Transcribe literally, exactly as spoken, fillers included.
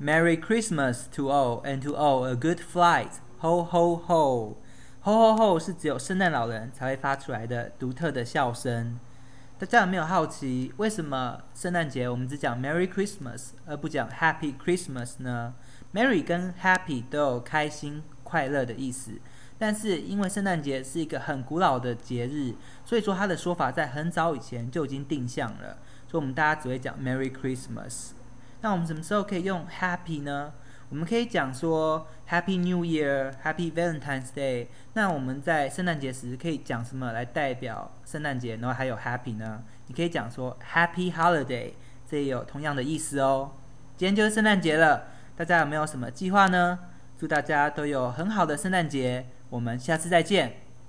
Merry Christmas to all and to all a good flight. Ho ho ho. Ho ho ho 是只有圣诞老人才会发出来的独特的笑声。大家有没有好奇，为什么圣诞节我们只讲 Merry Christmas 而不讲 Happy Christmas 呢？ Merry 跟 Happy 都有开心快乐的意思，但是因为圣诞节是一个很古老的节日，所以说它的说法在很早以前就已经定向了，所以我们大家只会讲 Merry Christmas。那我们什么时候可以用 Happy 呢？我们可以讲说 Happy New Year, Happy Valentine's Day。那我们在圣诞节时可以讲什么来代表圣诞节，然后还有 Happy 呢？你可以讲说 Happy Holiday， 这也有同样的意思哦。今天就是圣诞节了，大家有没有什么计划呢？祝大家都有很好的圣诞节，我们下次再见。